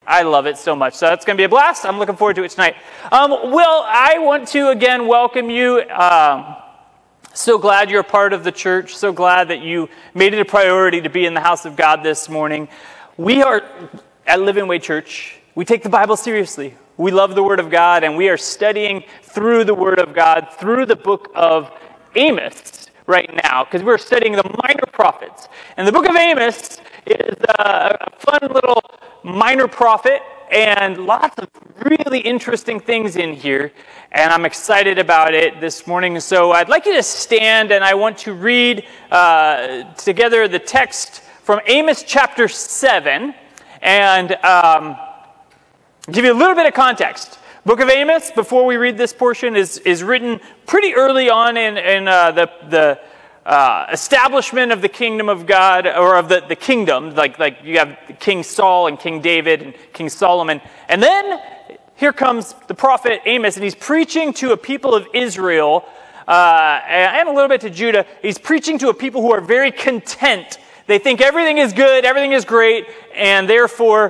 I love it so much. So it's going to be a blast. I'm looking forward to it tonight. Will, I want to again welcome you. So glad you're a part of the church. So glad that you made it a priority to be in the house of God this morning. We are at Living Way Church. We take the Bible seriously. We love the Word of God, and we are studying through the Word of God, through the book of Amos right now, because we're studying the minor prophets. And the book of Amos is a fun little minor prophet, and lots of really interesting things in here, and I'm excited about it this morning. So I'd like you to stand, and I want to read together the text from Amos chapter 7, and give you a little bit of context. Book of Amos, before we read this portion, is written pretty early on in the establishment of the kingdom of God, or of the kingdom, like you have King Saul and King David and King Solomon. And then here comes the prophet Amos, and he's preaching to a people of Israel, and a little bit to Judah. He's preaching to a people who are very content. They think everything is good, everything is great, and therefore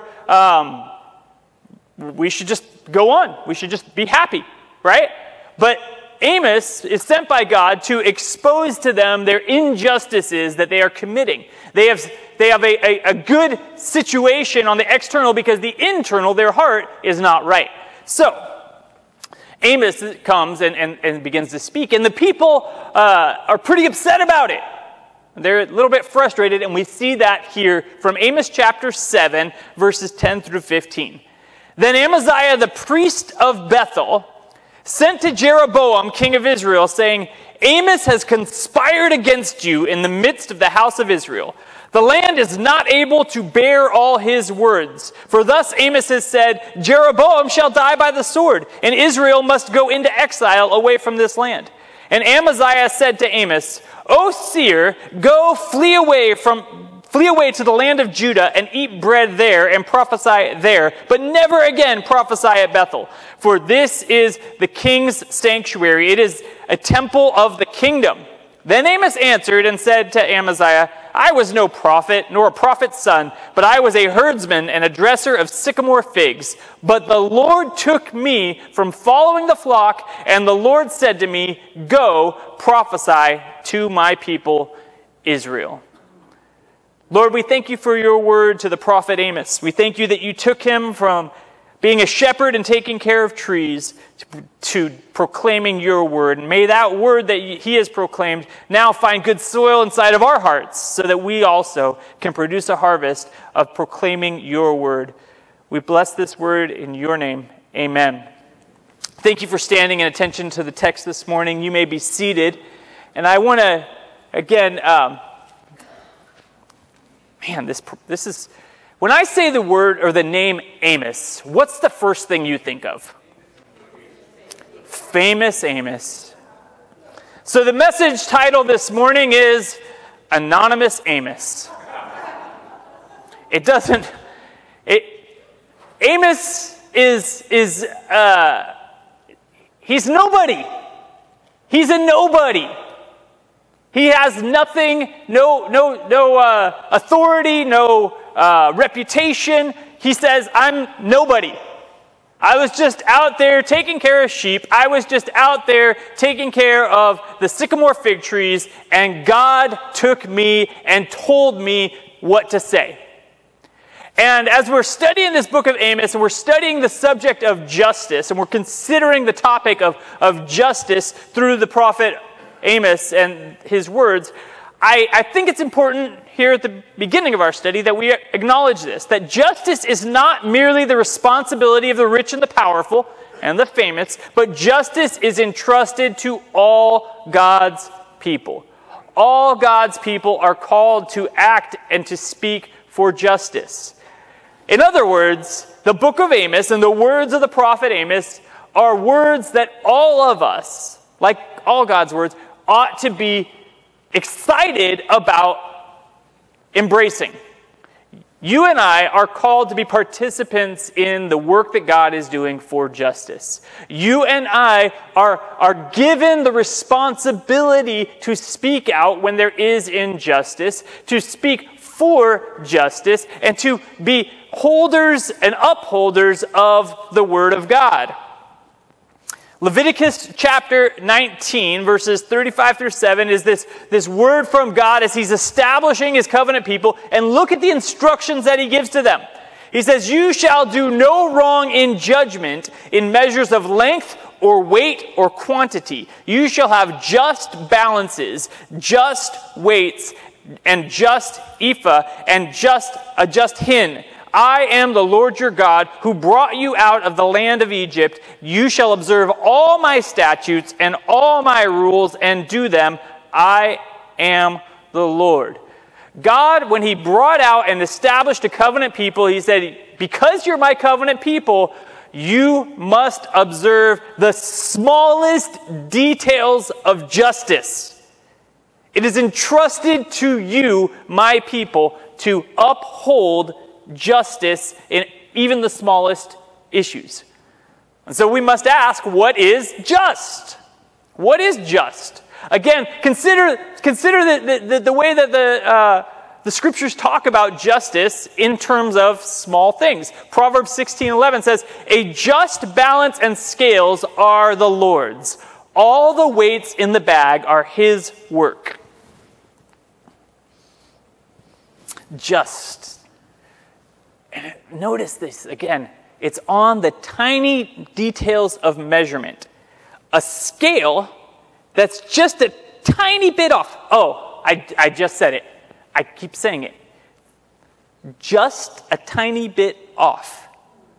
we should just go on. We should just be happy, right? But Amos is sent by God to expose to them their injustices that they are committing. They have a good situation on the external because the internal, their heart, is not right. So, Amos comes and begins to speak, and the people are pretty upset about it. They're a little bit frustrated, and we see that here from Amos chapter 7, verses 10 through 15. Then Amaziah, the priest of Bethel, sent to Jeroboam, king of Israel, saying, Amos has conspired against you in the midst of the house of Israel. The land is not able to bear all his words. For thus Amos has said, Jeroboam shall die by the sword, and Israel must go into exile away from this land. And Amaziah said to Amos, O seer, go flee away to the land of Judah and eat bread there and prophesy there, but never again prophesy at Bethel. For this is the king's sanctuary. It is a temple of the kingdom. Then Amos answered and said to Amaziah, I was no prophet, nor a prophet's son, but I was a herdsman and a dresser of sycamore figs. But the Lord took me from following the flock, and the Lord said to me, Go, prophesy to my people Israel. Lord, we thank you for your word to the prophet Amos. We thank you that you took him from being a shepherd and taking care of trees to proclaiming your word. And may that word that he has proclaimed now find good soil inside of our hearts so that we also can produce a harvest of proclaiming your word. We bless this word in your name. Amen. Thank you for standing in attention to the text this morning. You may be seated. And I want to, again, this is, when I say the word or the name Amos, what's the first thing you think of? Famous Amos. So the message title this morning is Anonymous Amos. Amos is he's nobody. He's a nobody. He has nothing, no authority, no reputation. He says, I'm nobody. I was just out there taking care of sheep. I was just out there taking care of the sycamore fig trees, and God took me and told me what to say. And as we're studying this book of Amos, and we're studying the subject of justice, and we're considering the topic of justice through the prophet Amos and his words, I think it's important here at the beginning of our study that we acknowledge this, that justice is not merely the responsibility of the rich and the powerful and the famous, but justice is entrusted to all God's people. All God's people are called to act and to speak for justice. In other words, the book of Amos and the words of the prophet Amos are words that all of us, like all God's words, ought to be excited about embracing. You and I are called to be participants in the work that God is doing for justice. You and I are given the responsibility to speak out when there is injustice, to speak for justice and to be holders and upholders of the Word of God. Leviticus chapter 19, verses 35 through 7 is this word from God as he's establishing his covenant people. And look at the instructions that he gives to them. He says, "You shall do no wrong in judgment in measures of length or weight or quantity. You shall have just balances, just weights, and just ephah, and a just hin. I am the Lord your God, who brought you out of the land of Egypt. You shall observe all my statutes and all my rules and do them. I am the Lord." God, when he brought out and established a covenant people, he said, because you're my covenant people, you must observe the smallest details of justice. It is entrusted to you, my people, to uphold justice in even the smallest issues. And so we must ask, what is just? What is just? Again, consider the way that the scriptures talk about justice in terms of small things. Proverbs 16:11 says, "A just balance and scales are the Lord's. All the weights in the bag are his work." Just. And notice this again. It's on the tiny details of measurement. A scale that's just a tiny bit off. Oh, I just said it. I keep saying it. Just a tiny bit off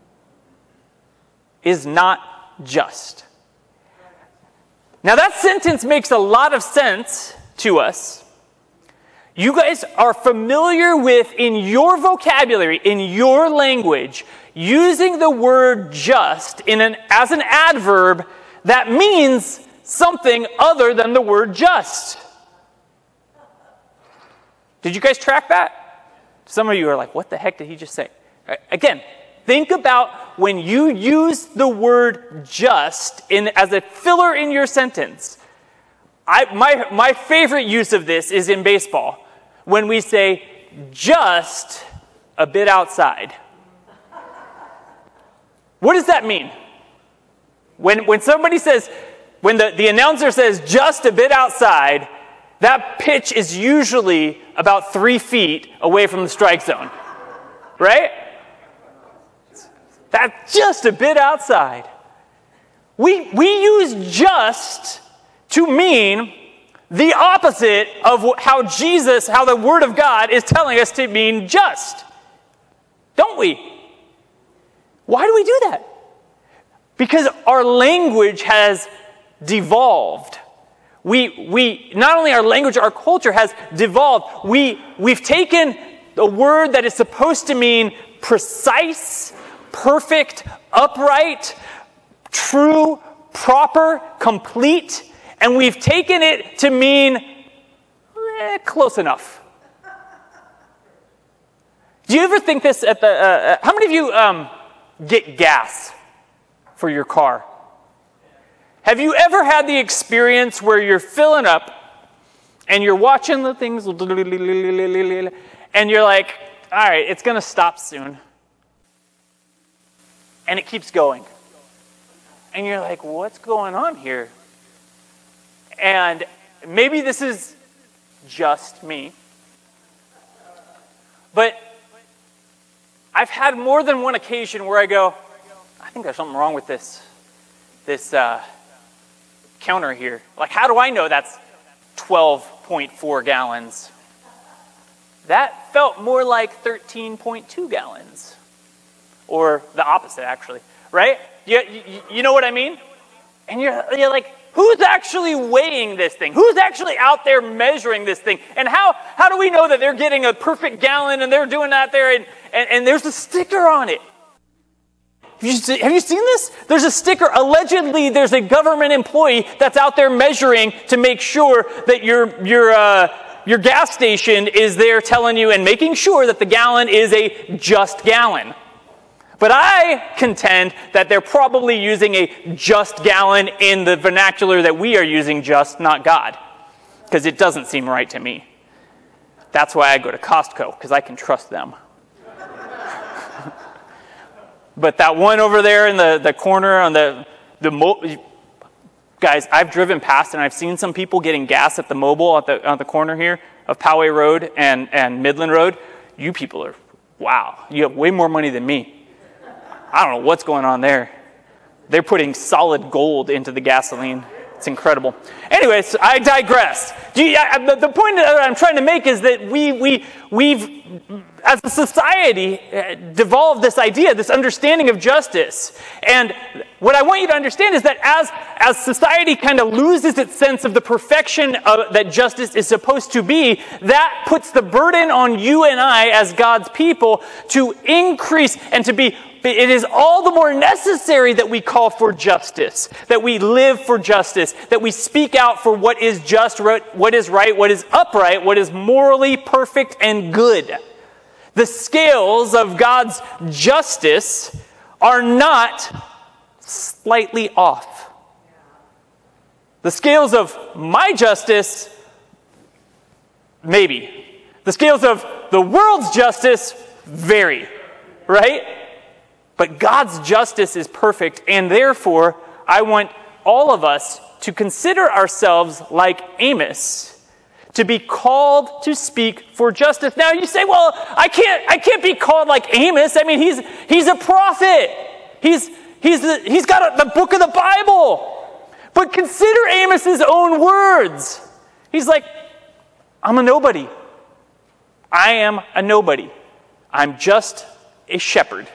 is not just. Now that sentence makes a lot of sense to us. You guys are familiar with, in your vocabulary, in your language, using the word just as an adverb that means something other than the word just. Did you guys track that? Some of you are like, what the heck did he just say? Right. Again, think about when you use the word just as a filler in your sentence. My favorite use of this is in baseball. When we say, just a bit outside. What does that mean? When somebody says, when the announcer says, just a bit outside, that pitch is usually about 3 feet away from the strike zone. Right? That's just a bit outside. We use just to mean the opposite of how the Word of God is telling us to mean just. Don't we? Why do we do that? Because our language has devolved. We not only our language, our culture has devolved. We've taken a word that is supposed to mean precise, perfect, upright, true, proper, complete, and we've taken it to mean close enough. Do you ever think this at the... how many of you get gas for your car? Have you ever had the experience where you're filling up and you're watching the things and you're like, all right, it's going to stop soon. And it keeps going. And you're like, what's going on here? And maybe this is just me. But I've had more than one occasion where I go, I think there's something wrong with this counter here. Like, how do I know that's 12.4 gallons? That felt more like 13.2 gallons. Or the opposite, actually. Right? You know what I mean? And you're like, who's actually weighing this thing? Who's actually out there measuring this thing? And how do we know that they're getting a perfect gallon and they're doing that there and there's a sticker on it? Have you seen this? There's a sticker. Allegedly, there's a government employee that's out there measuring to make sure that your gas station is there telling you and making sure that the gallon is a just gallon. But I contend that they're probably using a just gallon in the vernacular that we are using just, not God. Because it doesn't seem right to me. That's why I go to Costco, because I can trust them. But that one over there in the corner on guys, I've driven past and I've seen some people getting gas at the Mobile on the corner here of Poway Road and Midland Road. You people are, wow, you have way more money than me. I don't know what's going on there. They're putting solid gold into the gasoline. It's incredible. Anyways, I digress. The point that I'm trying to make is that we've, as a society, devolved this idea, this understanding of justice. And what I want you to understand is that as society kind of loses its sense of the perfection that justice is supposed to be, that puts the burden on you and I as God's people to increase and to be. It is all the more necessary that we call for justice, that we live for justice, that we speak out for what is just, what is right, what is upright, what is morally perfect and good. The scales of God's justice are not slightly off. The scales of my justice, maybe. The scales of the world's justice vary, right? But God's justice is perfect, and therefore, I want all of us to consider ourselves like Amos, to be called to speak for justice. Now you say, well, I can't be called like Amos. I mean, he's a prophet. He's got the book of the Bible. But consider Amos's own words. He's like, I'm a nobody. I am a nobody. I'm just a shepherd.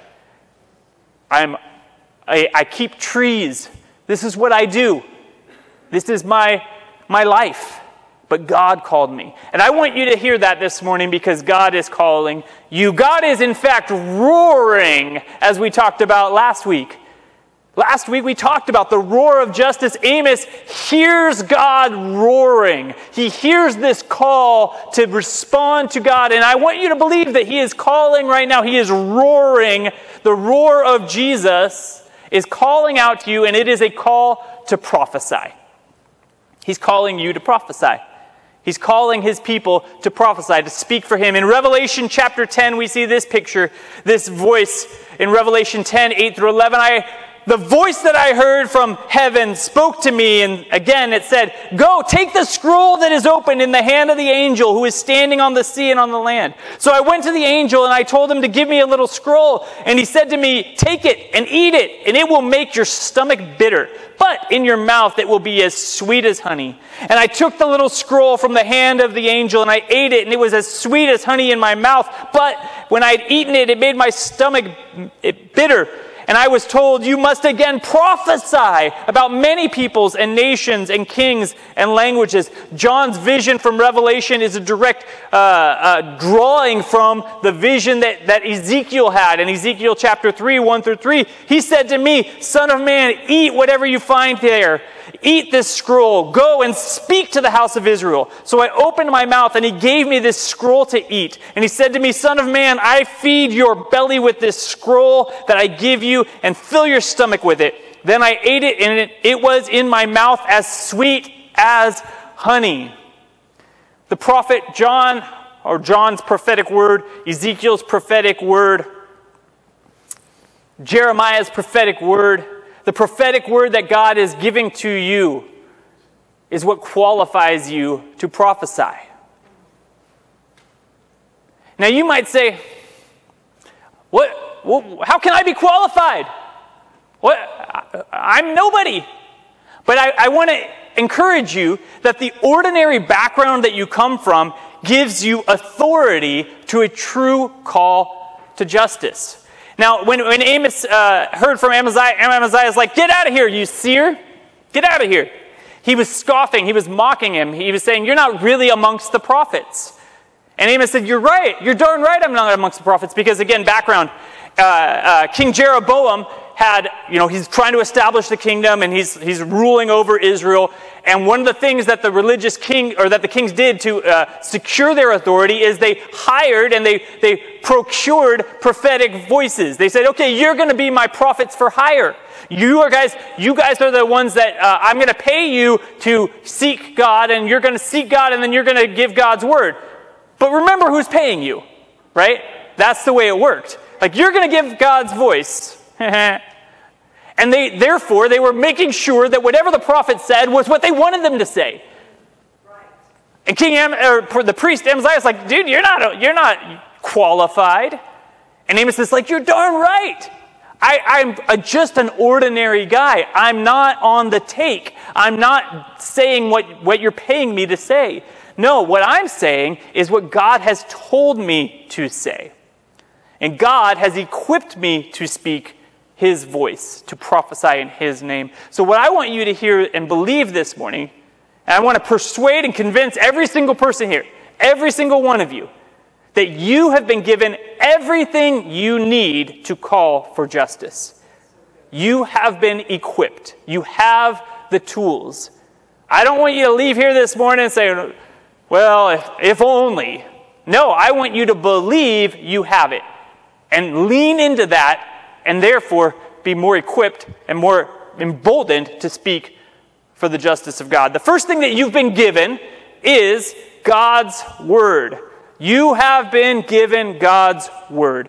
I keep trees. This is what I do. This is my life. But God called me. And I want you to hear that this morning because God is calling you. God is in fact roaring, as we talked about last week. Last week we talked about the roar of justice. Amos hears God roaring. He hears this call to respond to God. And I want you to believe that he is calling right now. He is roaring. The roar of Jesus is calling out to you, and it is a call to prophesy. He's calling you to prophesy. He's calling his people to prophesy, to speak for him. In Revelation chapter 10, we see this picture, this voice. In Revelation 10, 8 through 11, the voice that I heard from heaven spoke to me, and again it said, "Go, take the scroll that is open in the hand of the angel who is standing on the sea and on the land." So I went to the angel and I told him to give me a little scroll, and he said to me, "Take it and eat it, and it will make your stomach bitter, but in your mouth it will be as sweet as honey." And I took the little scroll from the hand of the angel and I ate it, and it was as sweet as honey in my mouth, but when I had eaten it, it made my stomach bitter. And I was told, "You must again prophesy about many peoples and nations and kings and languages." John's vision from Revelation is a direct drawing from the vision that Ezekiel had. In Ezekiel chapter 3, 1 through 3, he said to me, "Son of man, eat whatever you find there. Eat this scroll. Go and speak to the house of Israel." So I opened my mouth and he gave me this scroll to eat. And he said to me, "Son of man, I feed your belly with this scroll that I give you, and fill your stomach with it." Then I ate it, and it was in my mouth as sweet as honey. The prophet John, or John's prophetic word, Ezekiel's prophetic word, Jeremiah's prophetic word, the prophetic word that God is giving to you is what qualifies you to prophesy. Now you might say, how can I be qualified? I'm nobody. But I want to encourage you that the ordinary background that you come from gives you authority to a true call to justice. Now, when Amos heard from Amaziah is like, "Get out of here, you seer. Get out of here." He was scoffing. He was mocking him. He was saying, "You're not really amongst the prophets." And Amos said, "You're right. You're darn right I'm not amongst the prophets." Because again, background, King Jeroboam had, he's trying to establish the kingdom, and he's ruling over Israel. And one of the things that the religious king, or that the kings did to secure their authority, is they hired and they procured prophetic voices. They said, "Okay, you're going to be my prophets for hire. You guys are the ones that I'm going to pay you to seek God, and you're going to seek God, and then you're going to give God's word." But remember who's paying you, right? That's the way it worked. Like, you're going to give God's voice. And therefore, they were making sure that whatever the prophet said was what they wanted them to say. And the priest Amaziah is like, dude, you're not qualified. And Amos is like, you're darn right. I'm just an ordinary guy. I'm not on the take. I'm not saying what you're paying me to say. No, what I'm saying is what God has told me to say. And God has equipped me to speak His voice, to prophesy in His name. So what I want you to hear and believe this morning, and I want to persuade and convince every single person here, every single one of you, that you have been given everything you need to call for justice. You have been equipped. You have the tools. I don't want you to leave here this morning and say, well, if only. No, I want you to believe you have it and lean into that and therefore be more equipped and more emboldened to speak for the justice of God. The first thing that you've been given is God's word. You have been given God's word.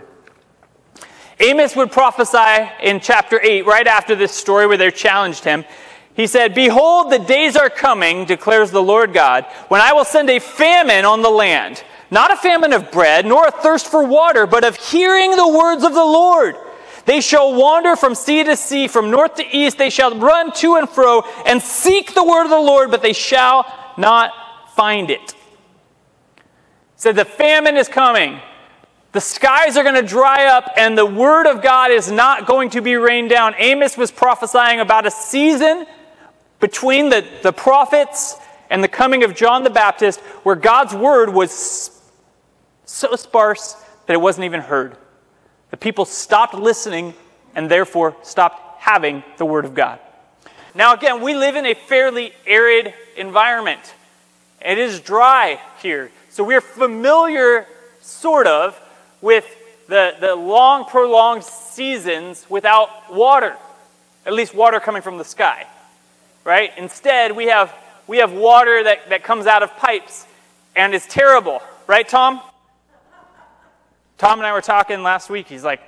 Amos would prophesy in chapter 8, right after this story where they challenged him. He said, behold, the days are coming, declares the Lord God, when I will send a famine on the land. Not a famine of bread, nor a thirst for water, but of hearing the words of the Lord. They shall wander from sea to sea, from north to east. They shall run to and fro and seek the word of the Lord, but they shall not find it. So the famine is coming. The skies are going to dry up, and the word of God is not going to be rained down. Amos was prophesying about a season between the prophets and the coming of John the Baptist, where God's word was so sparse that it wasn't even heard. The people stopped listening and therefore stopped having the word of God. Now again, we live in a fairly arid environment. It is dry here. So we're familiar, sort of, with the long, prolonged seasons without water. At least water coming from the sky. Right? Instead, we have water that comes out of pipes. And it's terrible. Right, Tom? Tom and I were talking last week. He's like,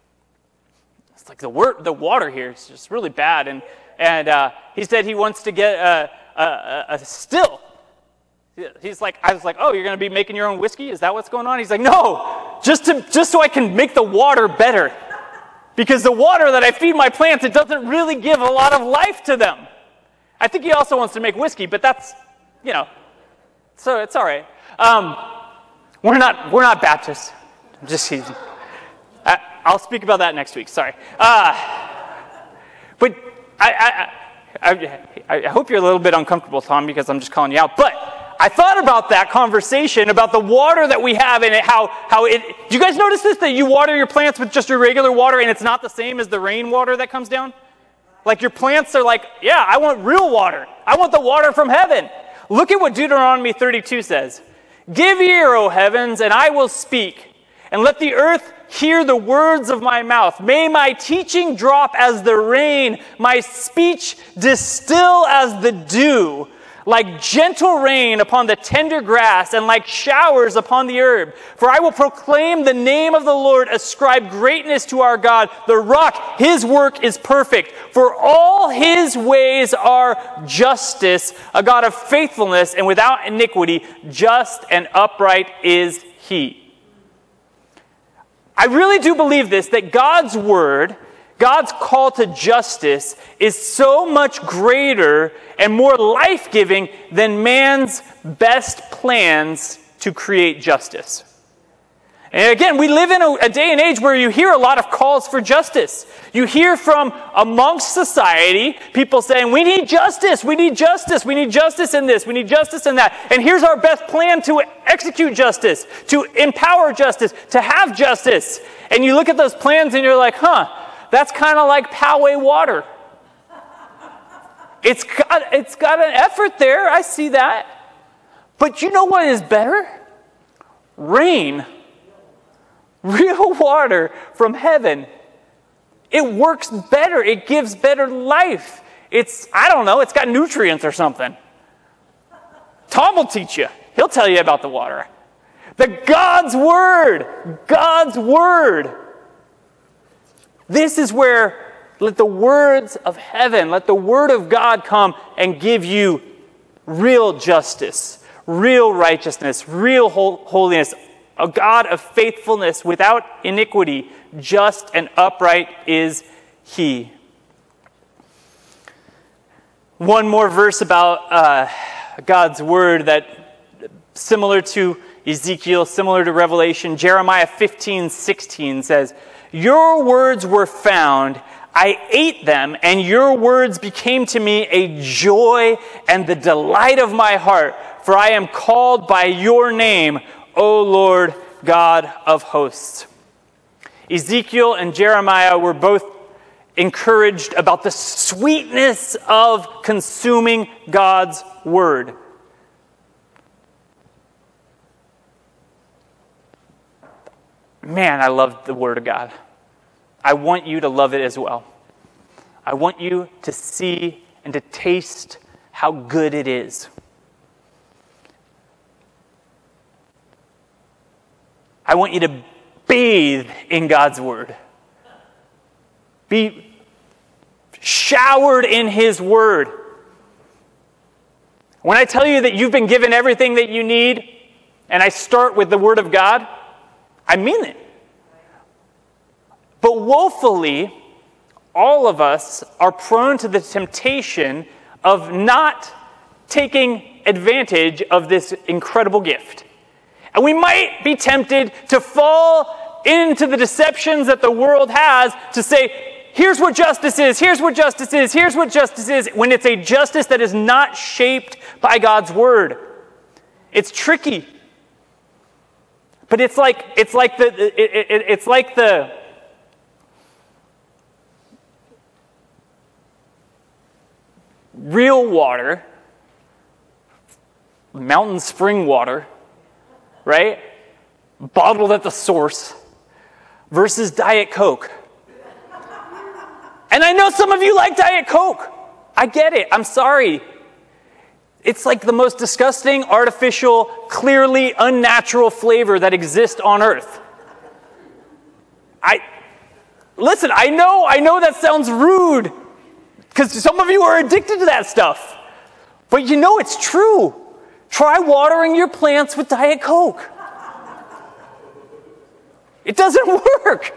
it's like the water here is just really bad. And he said he wants to get a still. He's like, I was like, oh, you're going to be making your own whiskey? Is that what's going on? He's like, no, just so I can make the water better. Because the water that I feed my plants, it doesn't really give a lot of life to them. I think he also wants to make whiskey, but that's, so it's all right. We're not Baptists. I'm just teasing. I'll speak about that next week. Sorry. But I hope you're a little bit uncomfortable, Tom, because I'm just calling you out. But I thought about that conversation about the water that we have and how it. Do you guys notice this? That you water your plants with just your regular water, and it's not the same as the rainwater that comes down. Like your plants are like, yeah, I want real water. I want the water from heaven. Look at what Deuteronomy 32 says. Give ear, O heavens, and I will speak. And let the earth hear the words of my mouth. May my teaching drop as the rain, my speech distill as the dew, like gentle rain upon the tender grass and like showers upon the herb. For I will proclaim the name of the Lord, ascribe greatness to our God, the rock. His work is perfect. For all his ways are justice, a God of faithfulness and without iniquity, just and upright is he. I really do believe this, that God's word, God's call to justice is so much greater and more life-giving than man's best plans to create justice. And again, we live in a day and age where you hear a lot of calls for justice. You hear from amongst society people saying, we need justice, we need justice, we need justice in this, we need justice in that. And here's our best plan to execute justice, to empower justice, to have justice. And you look at those plans and you're like, that's kind of like Poway water. It's got an effort there, I see that. But you know what is better? Rain. Real water from heaven. It works better. It gives better life. It's got nutrients or something. Tom will teach you. He'll tell you about the water. God's Word. This is where let the words of heaven, let the Word of God come and give you real justice, real righteousness, real holiness, a God of faithfulness without iniquity, just and upright is He. One more verse about God's Word that similar to Ezekiel, similar to Revelation. Jeremiah 15:16 says, "Your words were found, I ate them, and your words became to me a joy and the delight of my heart, for I am called by your name, O Lord God of hosts." Ezekiel and Jeremiah were both encouraged about the sweetness of consuming God's Word. Man, I love the Word of God. I want you to love it as well. I want you to see and to taste how good it is. I want you to bathe in God's Word. Be showered in His Word. When I tell you that you've been given everything that you need, and I start with the Word of God, I mean it. But woefully, all of us are prone to the temptation of not taking advantage of this incredible gift. And we might be tempted to fall into the deceptions that the world has to say, here's what justice is, here's what justice is, here's what justice is, when it's a justice that is not shaped by God's Word. It's tricky. But it's like the real water, mountain spring water, right? Bottled at the source versus Diet Coke. And I know some of you like Diet Coke. I get it. I'm sorry. It's like the most disgusting, artificial, clearly unnatural flavor that exists on earth. Listen, I know that sounds rude because some of you are addicted to that stuff. But you know it's true. Try watering your plants with Diet Coke. It doesn't work.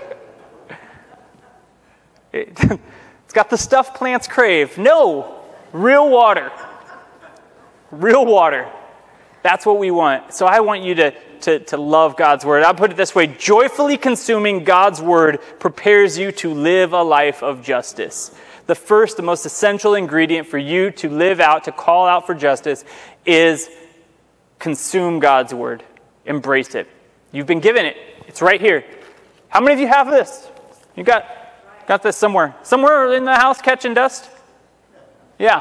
It's got the stuff plants crave. No, real water. Real water. That's what we want. So I want you to love God's Word. I'll put it this way. Joyfully consuming God's Word prepares you to live a life of justice. The first, the most essential ingredient for you to live out, to call out for justice, is consume God's Word. Embrace it. You've been given it. It's right here. How many of you have this? You got this somewhere? Somewhere in the house catching dust? Yeah.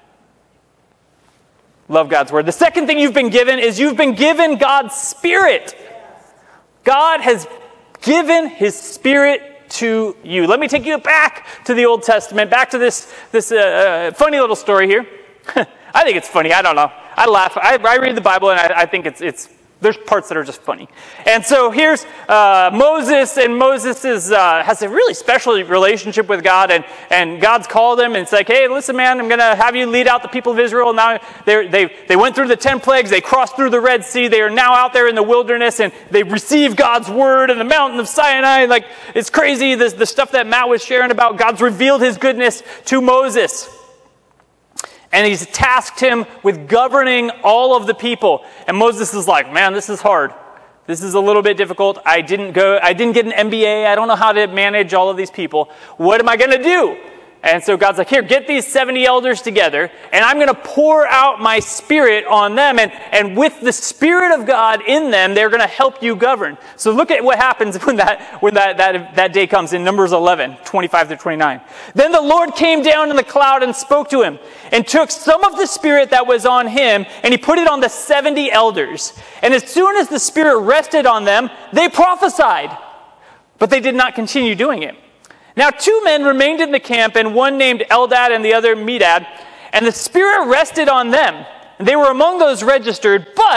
Love God's Word. The second thing you've been given is you've been given God's Spirit. God has given His Spirit to you. Let me take you back to the Old Testament, back to this funny little story here. I think it's funny. I don't know. I laugh. I read the Bible and I think it's there's parts that are just funny. And so here's Moses, and Moses has a really special relationship with God, and God's called him, and it's like, hey, listen, man, I'm going to have you lead out the people of Israel. Now they went through the 10 plagues, they crossed through the Red Sea, they are now out there in the wilderness, and they receive God's word in the mountain of Sinai. Like, it's crazy, the stuff that Matt was sharing about. God's revealed His goodness to Moses. And He's tasked him with governing all of the people. And Moses is like, man, this is hard. This is a little bit difficult. I didn't get an MBA. I don't know how to manage all of these people. What am I going to do? And so God's like, here, get these 70 elders together, and I'm going to pour out my Spirit on them. And with the Spirit of God in them, they're going to help you govern. So look at what happens when that day comes in Numbers 11, 25 to 29. Then the Lord came down in the cloud and spoke to him, and took some of the Spirit that was on him, and He put it on the 70 elders. And as soon as the Spirit rested on them, they prophesied. But they did not continue doing it. Now 2 men remained in the camp, and one named Eldad and the other Medad, and the Spirit rested on them. And they were among those registered, but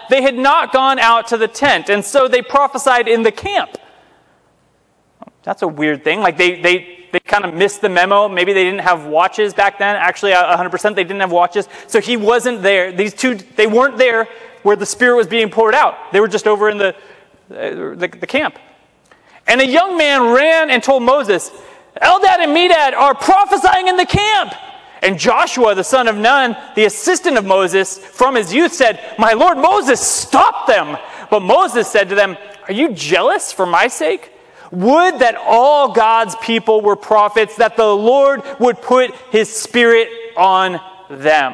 they had not gone out to the tent, and so they prophesied in the camp. That's a weird thing. Like they kind of missed the memo. Maybe they didn't have watches back then. Actually, 100% they didn't have watches. So he wasn't there. These two, they weren't there where the Spirit was being poured out. They were just over in the camp. And a young man ran and told Moses, Eldad and Medad are prophesying in the camp. And Joshua, the son of Nun, the assistant of Moses, from his youth said, My Lord Moses, stop them. But Moses said to them, Are you jealous for my sake? Would that all God's people were prophets, that the Lord would put his Spirit on them.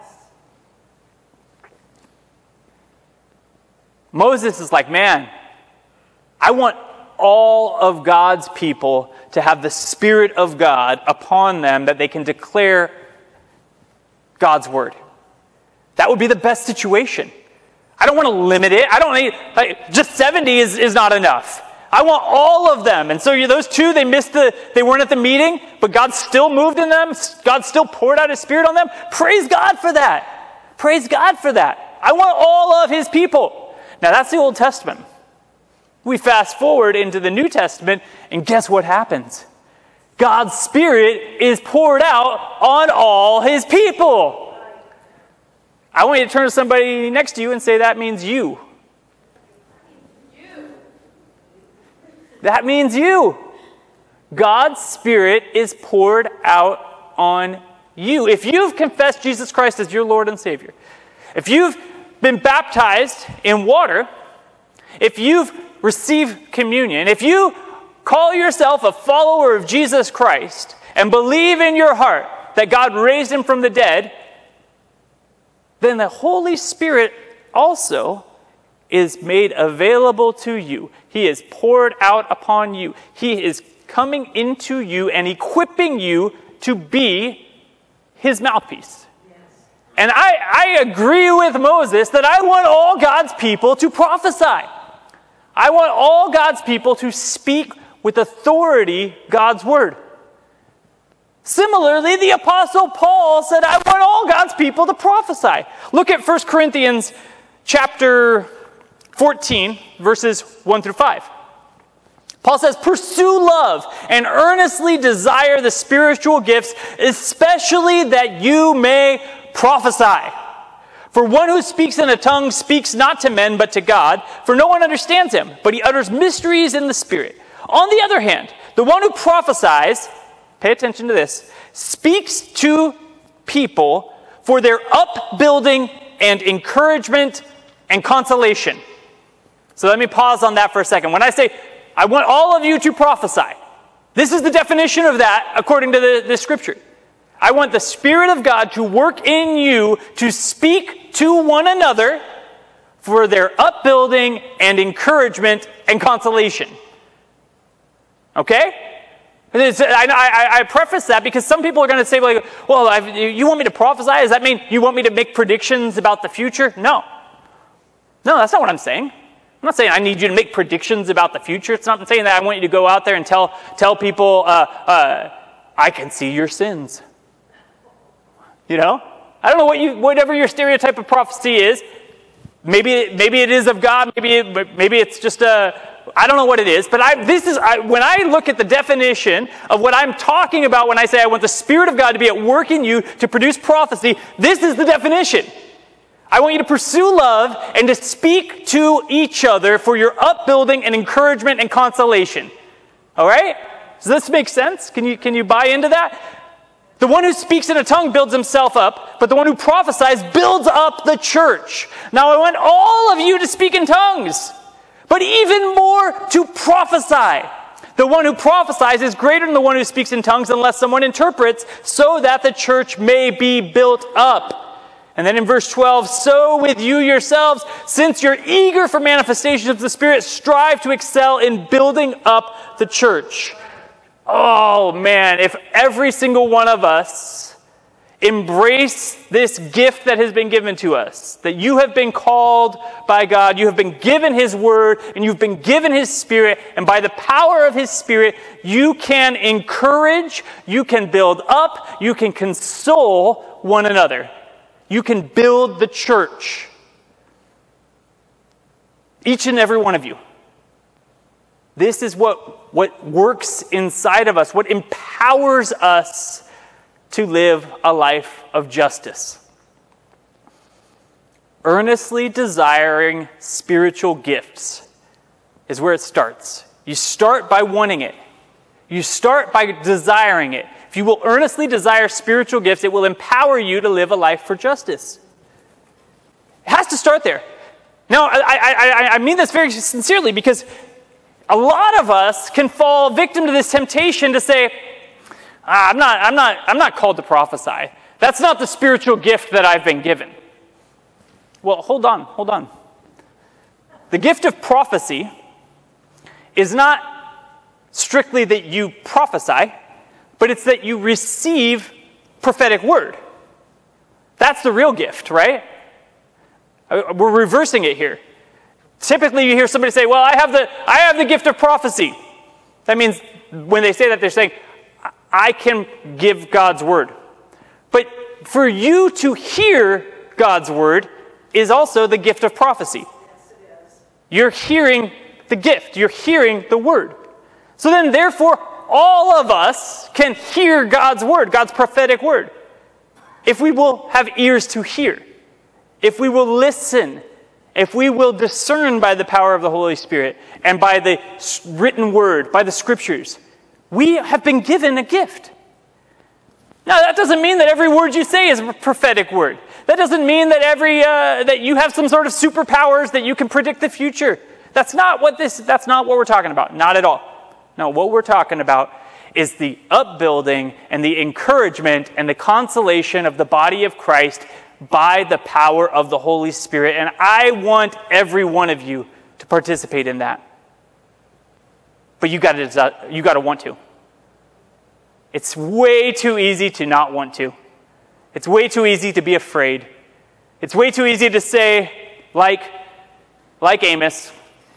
Moses is like, man, I want all of God's people to have the Spirit of God upon them that they can declare God's word. That would be the best situation. I don't want to limit it. I don't need, just 70 is not enough. I want all of them. And so those two, they weren't at the meeting, but God still moved in them. God still poured out his Spirit on them. Praise God for that. Praise God for that. I want all of his people. Now that's the Old Testament. We fast forward into the New Testament, and guess what happens? God's Spirit is poured out on all his people. I want you to turn to somebody next to you and say, that means you. That means you. God's Spirit is poured out on you. If you've confessed Jesus Christ as your Lord and Savior, if you've been baptized in water, if you've received communion, if you call yourself a follower of Jesus Christ and believe in your heart that God raised him from the dead, then the Holy Spirit also is made available to you. He is poured out upon you. He is coming into you and equipping you to be his mouthpiece. Yes. And I agree with Moses that I want all God's people to prophesy. I want all God's people to speak with authority God's word. Similarly, the Apostle Paul said, I want all God's people to prophesy. Look at 1 Corinthians chapter 14, verses 1 through 5. Paul says, pursue love and earnestly desire the spiritual gifts, especially that you may prophesy. For one who speaks in a tongue speaks not to men, but to God, for no one understands him, but he utters mysteries in the Spirit. On the other hand, the one who prophesies, pay attention to this, speaks to people for their upbuilding and encouragement and consolation. So let me pause on that for a second. When I say, I want all of you to prophesy, this is the definition of that according to the scripture. I want the Spirit of God to work in you to speak to one another for their upbuilding and encouragement and consolation. Okay? I preface that because some people are going to say, like, well, you want me to prophesy? Does that mean you want me to make predictions about the future? No. No, that's not what I'm saying. I'm not saying I need you to make predictions about the future. It's not saying that I want you to go out there and tell people, I can see your sins. You know? I don't know whatever your stereotype of prophecy is. Maybe it is of God. Maybe it's just I don't know what it is. But when I look at the definition of what I'm talking about when I say I want the Spirit of God to be at work in you to produce prophecy, this is the definition. I want you to pursue love and to speak to each other for your upbuilding and encouragement and consolation. All right? Does this make sense? Can you buy into that? The one who speaks in a tongue builds himself up, but the one who prophesies builds up the church. Now I want all of you to speak in tongues, but even more to prophesy. The one who prophesies is greater than the one who speaks in tongues unless someone interprets, so that the church may be built up. And then in verse 12, so with you yourselves, since you're eager for manifestations of the Spirit, strive to excel in building up the church. Oh man, if every single one of us embrace this gift that has been given to us, that you have been called by God, you have been given His Word, and you've been given His Spirit, and by the power of His Spirit, you can encourage, you can build up, you can console one another. You can build the church. Each and every one of you. This is what works inside of us, what empowers us to live a life of justice. Earnestly desiring spiritual gifts is where it starts. You start by wanting it. You start by desiring it. If you will earnestly desire spiritual gifts, it will empower you to live a life for justice. It has to start there. Now, I mean this very sincerely, because a lot of us can fall victim to this temptation to say, I'm not called to prophesy. That's not the spiritual gift that I've been given. Well, hold on. The gift of prophecy is not strictly that you prophesy, but it's that you receive prophetic word. That's the real gift, right? We're reversing it here. Typically you hear somebody say, well, I have the gift of prophecy. That means when they say that, they're saying, I can give God's word. But for you to hear God's word is also the gift of prophecy. Yes, it is. You're hearing the gift. You're hearing the word. So then, therefore, all of us can hear God's word, God's prophetic word, if we will have ears to hear, if we will listen, if we will discern by the power of the Holy Spirit and by the written word, by the scriptures. We have been given a gift. Now, that doesn't mean that every word you say is a prophetic word. That doesn't mean that that you have some sort of superpowers that you can predict the future. That's not what we're talking about. Not at all. No, what we're talking about is the upbuilding and the encouragement and the consolation of the body of Christ by the power of the Holy Spirit. And I want every one of you to participate in that. But you got to want to. It's way too easy to not want to. It's way too easy to be afraid. It's way too easy to say, like Amos,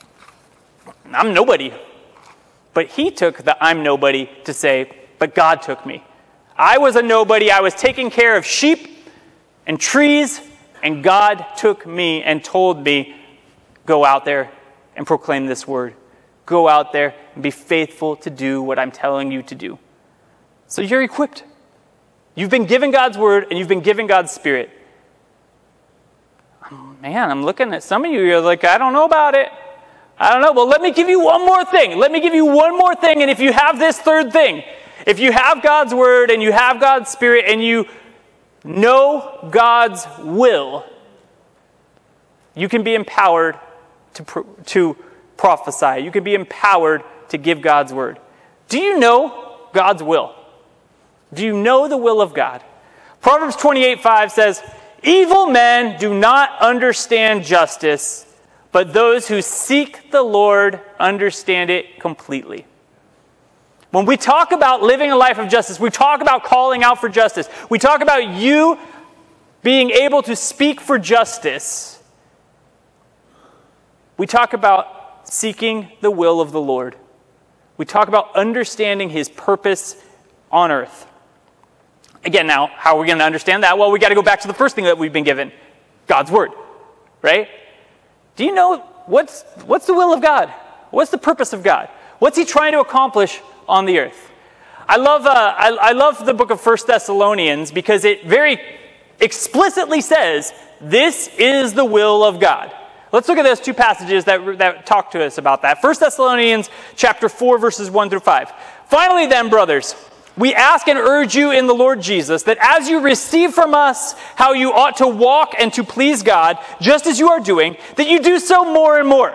I'm nobody. But he took the I'm nobody to say, but God took me. I was a nobody. I was taking care of sheep and trees, and God took me and told me, go out there and proclaim this word. Go out there and be faithful to do what I'm telling you to do. So you're equipped. You've been given God's word and you've been given God's spirit. Man, I'm looking at some of you, you're like, I don't know about it. I don't know. Well, let me give you one more thing. And if you have this third thing, if you have God's word and you have God's spirit and you know God's will, you can be empowered to prophesy. You can be empowered to give God's word. Do you know God's will? Do you know the will of God? Proverbs 28:5 says, evil men do not understand justice, but those who seek the Lord understand it completely. When we talk about living a life of justice, we talk about calling out for justice. We talk about you being able to speak for justice. We talk about seeking the will of the Lord. We talk about understanding his purpose on earth. Again, now, how are we going to understand that? Well, we got to go back to the first thing that we've been given, God's word, right? Do you know what's the will of God? What's the purpose of God? What's he trying to accomplish on the earth? I love the book of 1 Thessalonians because it very explicitly says, this is the will of God. Let's look at those two passages that talk to us about that. 1 Thessalonians chapter 4, verses 1 through 5. Finally then, brothers, we ask and urge you in the Lord Jesus that as you receive from us how you ought to walk and to please God, just as you are doing, that you do so more and more.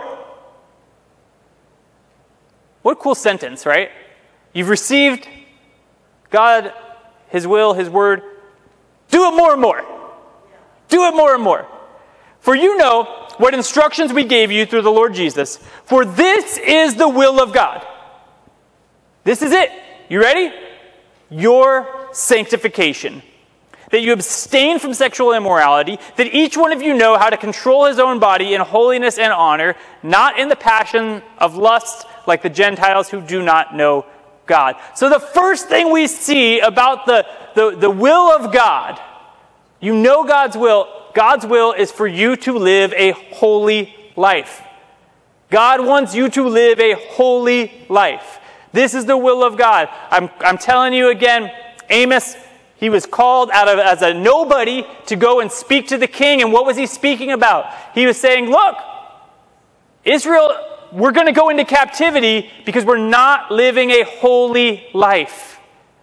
What a cool sentence, right? You've received God, his will, his word. Do it more and more. Do it more and more. For you know what instructions we gave you through the Lord Jesus. For this is the will of God. This is it. You ready? Your sanctification. That you abstain from sexual immorality. That each one of you know how to control his own body in holiness and honor, not in the passion of lust like the Gentiles who do not know God. So the first thing we see about the will of God, you know God's will. God's will is for you to live a holy life. God wants you to live a holy life. This is the will of God. I'm telling you again, Amos, he was called out of as a nobody to go and speak to the king. And what was he speaking about? He was saying, look, Israel, we're going to go into captivity because we're not living a holy life.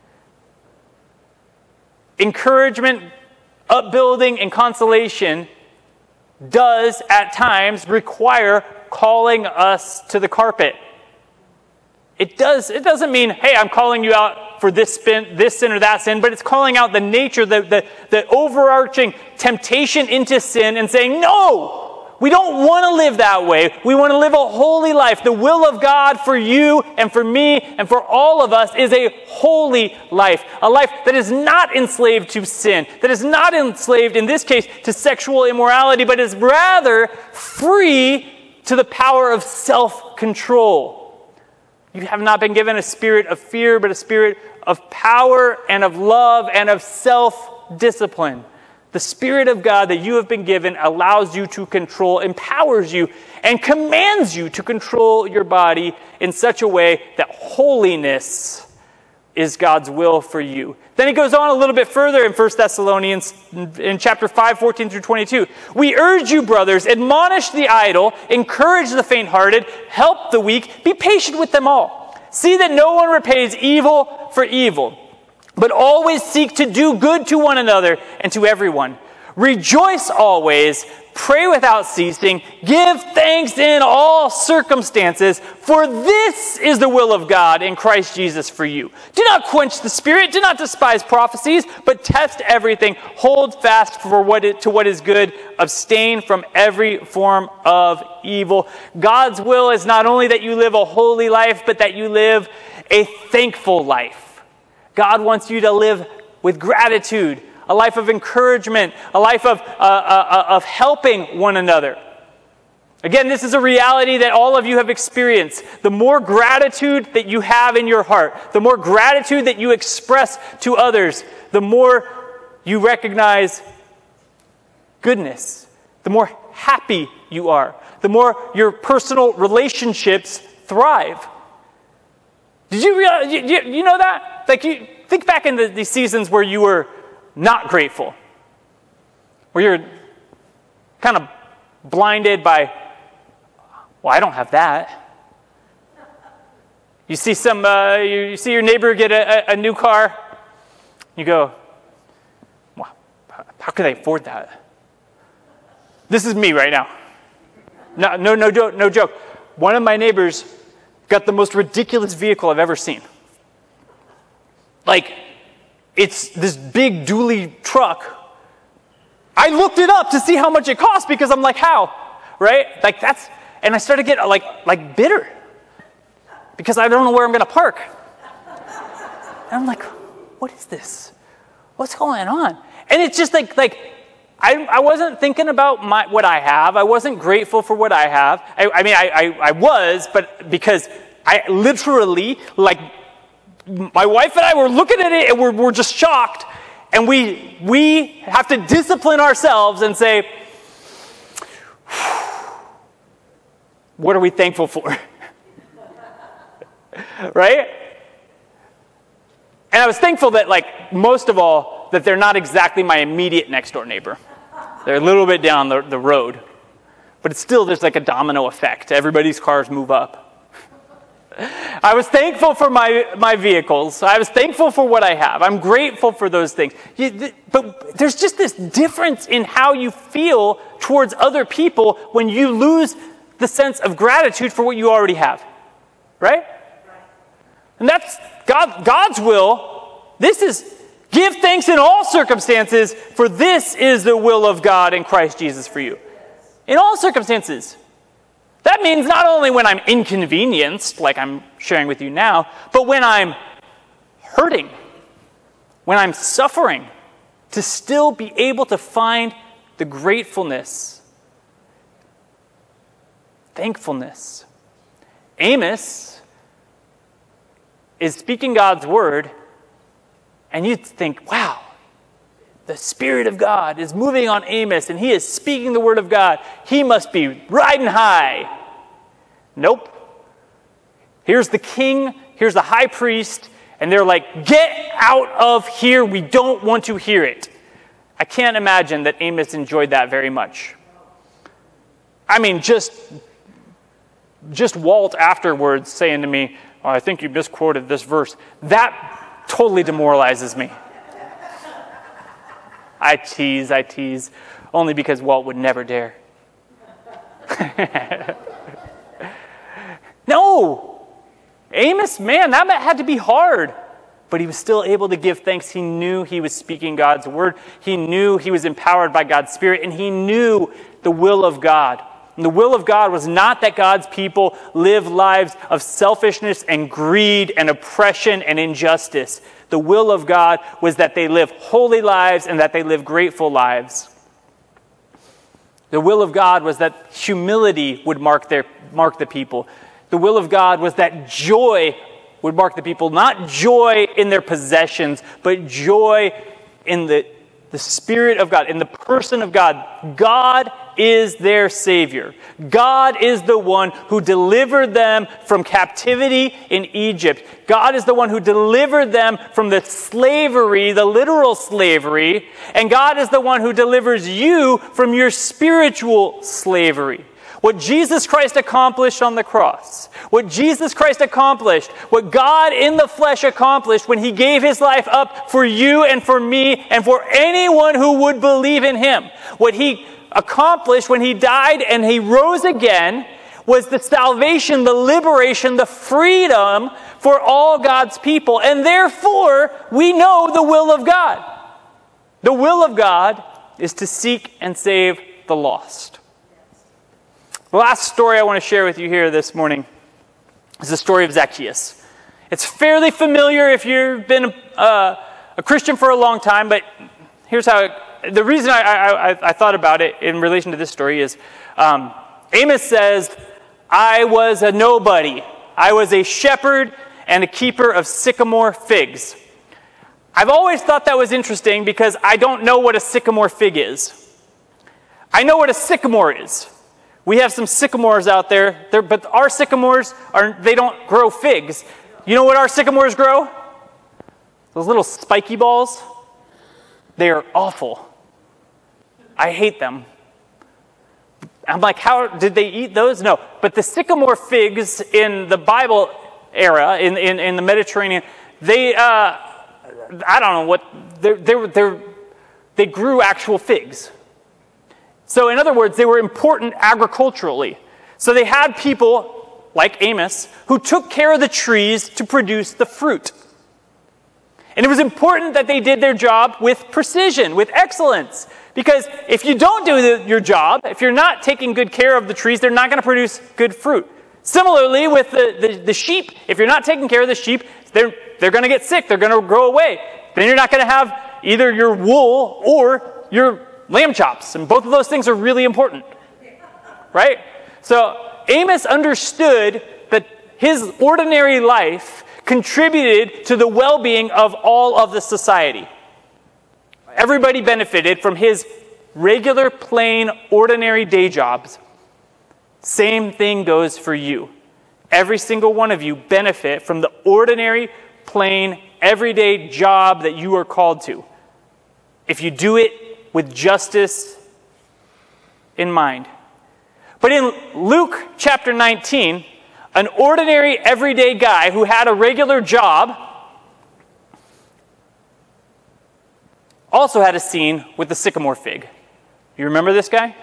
Encouragement, upbuilding, and consolation does at times require calling us to the carpet. It doesn't mean, hey, I'm calling you out for this sin or that sin, but it's calling out the nature, the overarching temptation into sin and saying, no, we don't want to live that way. We want to live a holy life. The will of God for you and for me and for all of us is a holy life. A life that is not enslaved to sin, that is not enslaved, in this case, to sexual immorality, but is rather free to the power of self-control. You have not been given a spirit of fear, but a spirit of power and of love and of self-discipline. The Spirit of God that you have been given allows you to control, empowers you, and commands you to control your body in such a way that holiness is God's will for you. Then he goes on a little bit further in 1 Thessalonians in chapter 5, 14 through 22. We urge you, brothers, admonish the idle, encourage the faint-hearted, help the weak, be patient with them all. See that no one repays evil for evil, but always seek to do good to one another and to everyone. Rejoice always, pray without ceasing, give thanks in all circumstances, for this is the will of God in Christ Jesus for you. Do not quench the Spirit, do not despise prophecies, but test everything, hold fast to what is good, abstain from every form of evil. God's will is not only that you live a holy life, but that you live a thankful life. God wants you to live with gratitude, a life of encouragement, a life of helping one another. Again, this is a reality that all of you have experienced. The more gratitude that you have in your heart, the more gratitude that you express to others, the more you recognize goodness, the more happy you are, the more your personal relationships thrive. Did you realize, you know that? Like, you think back in these seasons where you were not grateful, where you're kind of blinded by, well, I don't have that. You see you see your neighbor get a new car. You go, well, how can they afford that? This is me right now. No joke. One of my neighbors got the most ridiculous vehicle I've ever seen. Like, it's this big dually truck. I looked it up to see how much it cost because I'm like, how? Right? Like, and I started getting like bitter because I don't know where I'm going to park. And I'm like, what is this? What's going on? And it's just like I wasn't thinking about what I have. I wasn't grateful for what I have. I was, but because I literally, like, my wife and I were looking at it and we're just shocked. And we have to discipline ourselves and say, what are we thankful for? Right? And I was thankful that, like, most of all, that they're not exactly my immediate next door neighbor. They're a little bit down the road. But it's still, there's like a domino effect. Everybody's cars move up. I was thankful for my vehicles. I was thankful for what I have. I'm grateful for those things. But there's just this difference in how you feel towards other people when you lose the sense of gratitude for what you already have. Right? And that's God's will. This is, give thanks in all circumstances, for this is the will of God in Christ Jesus for you. In all circumstances. That means not only when I'm inconvenienced, like I'm sharing with you now, but when I'm hurting, when I'm suffering, to still be able to find the gratefulness, thankfulness. Amos is speaking God's word, and you'd think, wow, the Spirit of God is moving on Amos, and he is speaking the word of God. He must be riding high. Nope. Here's the king, here's the high priest, and they're like, get out of here, we don't want to hear it. I can't imagine that Amos enjoyed that very much. I mean, just Walt afterwards saying to me, oh, I think you misquoted this verse. That totally demoralizes me. I tease, only because Walt would never dare. No! Amos, man, that had to be hard. But he was still able to give thanks. He knew he was speaking God's word. He knew he was empowered by God's Spirit, and he knew the will of God. And the will of God was not that God's people live lives of selfishness and greed and oppression and injustice. The will of God was that they live holy lives and that they live grateful lives. The will of God was that humility would mark the people. The will of God was that joy would mark the people, not joy in their possessions, but joy in the Spirit of God, in the person of God. God is their Savior. God is the one who delivered them from captivity in Egypt. God is the one who delivered them from the slavery, the literal slavery, and God is the one who delivers you from your spiritual slavery. What Jesus Christ accomplished on the cross, what Jesus Christ accomplished, what God in the flesh accomplished when he gave his life up for you and for me and for anyone who would believe in him, what he accomplished when he died and he rose again was the salvation, the liberation, the freedom for all God's people. And therefore, we know the will of God. The will of God is to seek and save the lost. The last story I want to share with you here this morning is the story of Zacchaeus. It's fairly familiar if you've been a Christian for a long time, but here's how the reason I thought about it in relation to this story is Amos says, I was a nobody. I was a shepherd and a keeper of sycamore figs. I've always thought that was interesting because I don't know what a sycamore fig is. I know what a sycamore is. We have some sycamores out there, but our sycamores, they don't grow figs. You know what our sycamores grow? Those little spiky balls. They are awful. I hate them. I'm like, how did they eat those? No. But the sycamore figs in the Bible era, in the Mediterranean, they, I don't know what, they grew actual figs. So in other words, they were important agriculturally. So they had people, like Amos, who took care of the trees to produce the fruit. And it was important that they did their job with precision, with excellence. Because if you don't do your job, if you're not taking good care of the trees, they're not going to produce good fruit. Similarly, with the sheep, if you're not taking care of the sheep, they're going to get sick, they're going to grow away. Then you're not going to have either your wool or your lamb chops, and both of those things are really important, right? So Amos understood that his ordinary life contributed to the well-being of all of the society. Everybody benefited from his regular, plain, ordinary day jobs. Same thing goes for you. Every single one of you benefit from the ordinary, plain, everyday job that you are called to. If you do it with justice in mind. But in Luke chapter 19, an ordinary, everyday guy who had a regular job also had a scene with the sycamore fig. You remember this guy?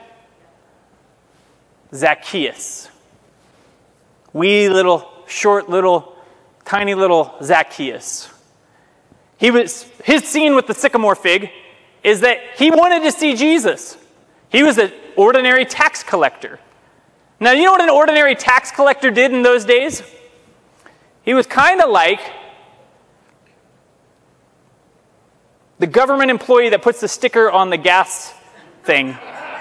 Zacchaeus. Wee little, short little, tiny little Zacchaeus. His scene with the sycamore fig is that he wanted to see Jesus. He was an ordinary tax collector. Now, you know what an ordinary tax collector did in those days? He was kind of like the government employee that puts the sticker on the gas thing.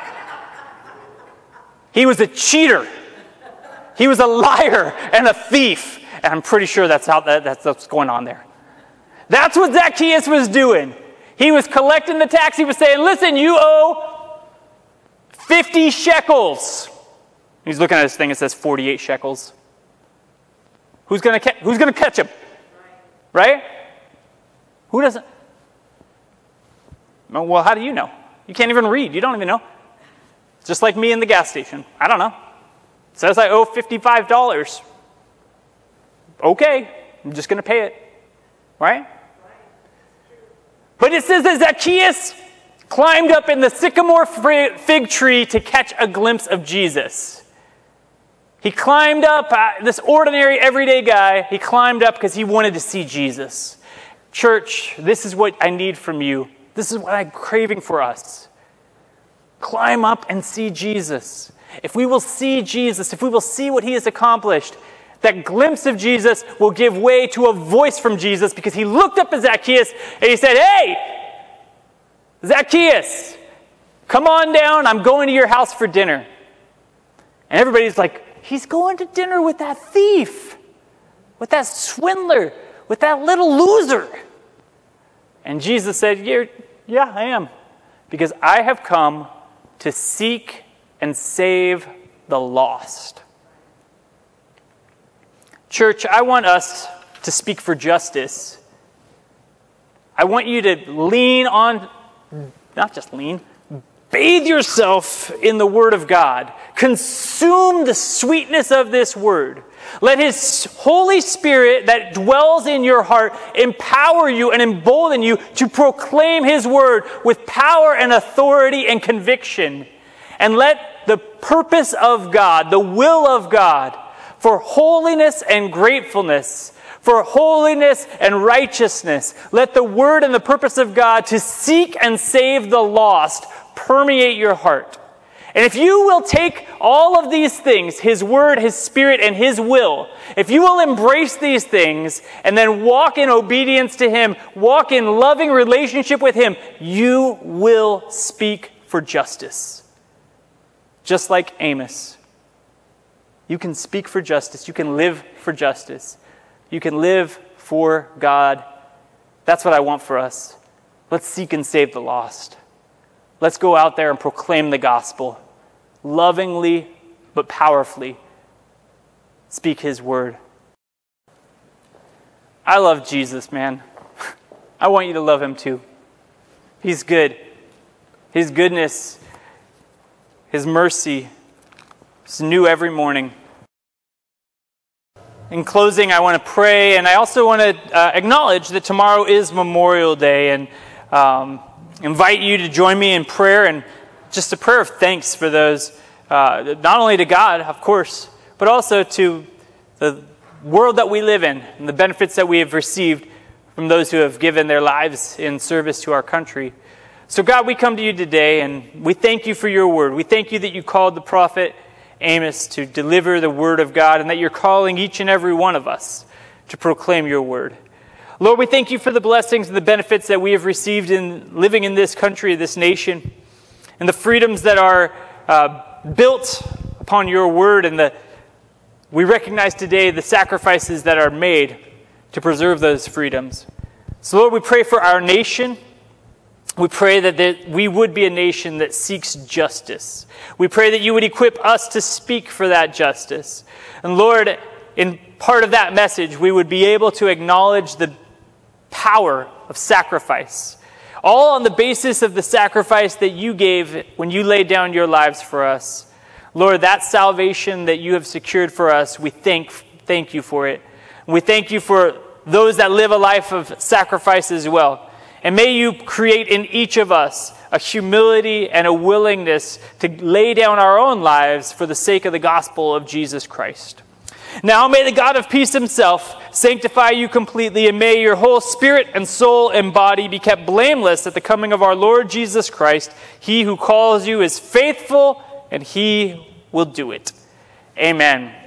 He was a cheater. He was a liar and a thief. And I'm pretty sure that's what's going on there. That's what Zacchaeus was doing. He was collecting the tax. He was saying, listen, you owe 50 shekels. He's looking at his thing, it says 48 shekels. Who's going to catch him? Right? Who doesn't? Well, how do you know? You can't even read. You don't even know. It's just like me in the gas station. I don't know. It says I owe $55. Okay, I'm just going to pay it. Right? But it says that Zacchaeus climbed up in the sycamore fig tree to catch a glimpse of Jesus. He climbed up, this ordinary, everyday guy, he climbed up because he wanted to see Jesus. Church, this is what I need from you. This is what I'm craving for us. Climb up and see Jesus. If we will see Jesus, if we will see what he has accomplished, that glimpse of Jesus will give way to a voice from Jesus, because he looked up at Zacchaeus and he said, "Hey, Zacchaeus, come on down. I'm going to your house for dinner." And everybody's like, he's going to dinner with that thief, with that swindler, with that little loser. And Jesus said, yeah, I am, because I have come to seek and save the lost. Church, I want us to speak for justice. I want you to lean on, not just lean, bathe yourself in the Word of God. Consume the sweetness of this Word. Let His Holy Spirit that dwells in your heart empower you and embolden you to proclaim His Word with power and authority and conviction. And let the purpose of God, the will of God, for holiness and gratefulness, for holiness and righteousness, let the word and the purpose of God to seek and save the lost permeate your heart. And if you will take all of these things, His word, His spirit, and His will, if you will embrace these things and then walk in obedience to Him, walk in loving relationship with Him, you will speak for justice. Just like Amos. You can speak for justice. You can live for justice. You can live for God. That's what I want for us. Let's seek and save the lost. Let's go out there and proclaim the gospel. Lovingly, but powerfully. Speak His word. I love Jesus, man. I want you to love Him too. He's good. His goodness, His mercy is new every morning. In closing, I want to pray, and I also want to acknowledge that tomorrow is Memorial Day, and invite you to join me in prayer, and just a prayer of thanks for those, not only to God, of course, but also to the world that we live in and the benefits that we have received from those who have given their lives in service to our country. So God, we come to you today, and we thank you for your word. We thank you that you called the prophet Amos to deliver the word of God, and that you're calling each and every one of us to proclaim your word. Lord, we thank you for the blessings and the benefits that we have received in living in this country, this nation, and the freedoms that are built upon your word, and we recognize today the sacrifices that are made to preserve those freedoms. So Lord, we pray for our nation. We pray that we would be a nation that seeks justice. We pray that you would equip us to speak for that justice. And Lord, in part of that message, we would be able to acknowledge the power of sacrifice. All on the basis of the sacrifice that you gave when you laid down your lives for us. Lord, that salvation that you have secured for us, we thank you for it. We thank you for those that live a life of sacrifice as well. And may you create in each of us a humility and a willingness to lay down our own lives for the sake of the gospel of Jesus Christ. Now may the God of peace himself sanctify you completely, and may your whole spirit and soul and body be kept blameless at the coming of our Lord Jesus Christ. He who calls you is faithful, and he will do it. Amen.